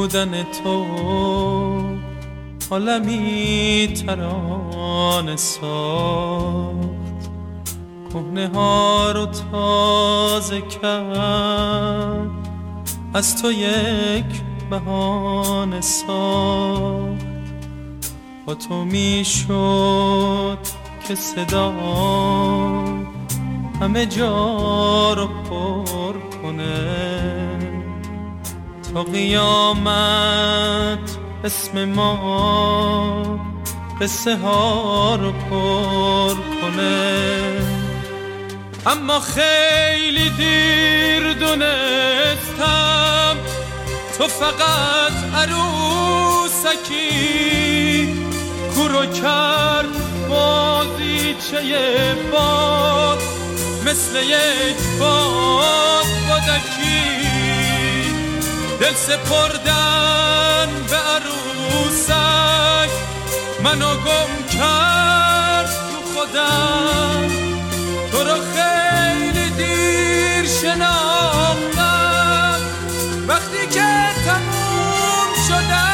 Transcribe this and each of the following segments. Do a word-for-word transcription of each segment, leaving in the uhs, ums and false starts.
بودن تو عالمی ترانه ساخت، کهنه ها رو تازه کرد، از تو یک بهانه ساخت. با تو می شد که صدا همه جا رو پر کنه، تا قیامت اسم ما قصه ها رو پر کنه. اما خیلی دیر دونستم تو فقط عروسکی، کورو کرد بازیچه باد مثل یک باد بادکی. دل سپردن به عروسک منو گم کرد تو خودم، تو رو خیلی دیر شناختم وقتی که تموم شدم.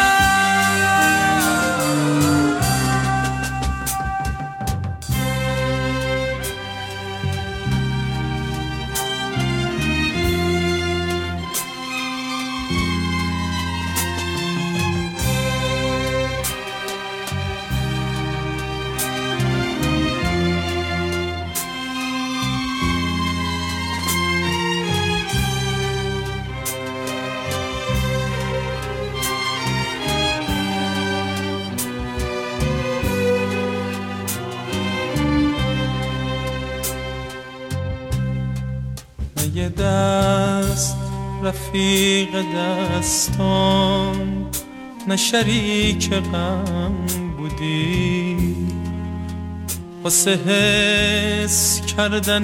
یه دست رفیق دستان، نه شریک غم بودی، واسه حس کردن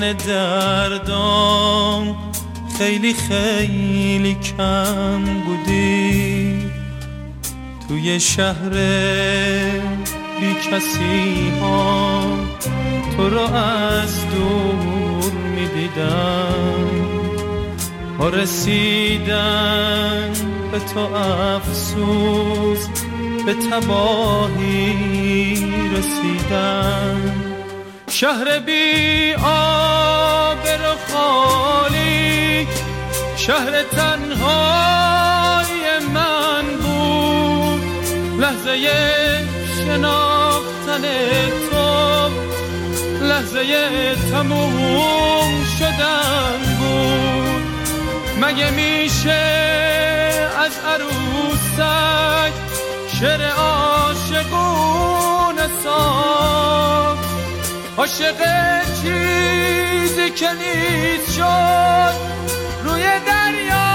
دردام خیلی خیلی کم بودی. توی شهر بی کسی ها تو رو از دور می دیدم، با رسیدن به تو افسوس به تباهی رسیدم. شهر بی آبر و خالی شهر تنهای من بود، لحظه شناختن تو لحظه تموم شدن بود. مگه میشه از عروسک شعر عاشقونه ساخت؟ عاشق چیزی که نیست شد روی دریا